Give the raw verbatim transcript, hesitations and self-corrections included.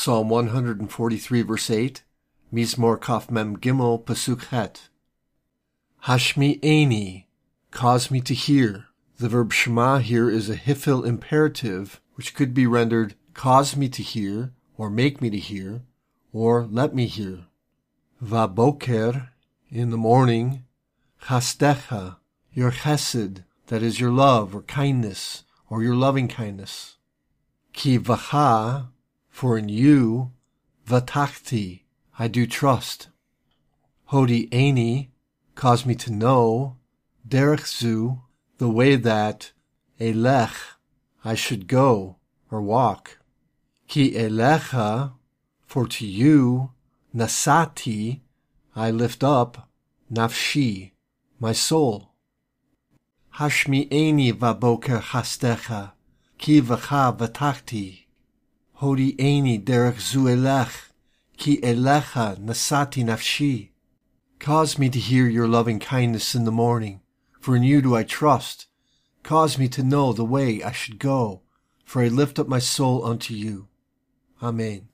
Psalm one forty-three, verse eight, Mizmor Kaf Mem Gimel, Pasuk Het. Hashmi'eni, cause me to hear. The verb shema here is a hifil imperative, which could be rendered cause me to hear, or make me to hear, or let me hear. Vaboker, in the morning. Chastecha, your chesed, that is your love or kindness, or your loving kindness. Ki vacha, for in you. Vatachti, I do trust. Hodi eni, cause me to know. Derech zu, the way that. Elech, I should go, or walk. Ki elecha, for to you. Nasati, I lift up. Nafshi, my soul. Hashmi'eni vaboker chastecha, ki vacha vatachti. Hodi'eni derech zu elech, ki elecha nasati nafshi. Cause me to hear your loving kindness in the morning, for in you do I trust. Cause me to know the way I should go, for I lift up my soul unto you. Amen.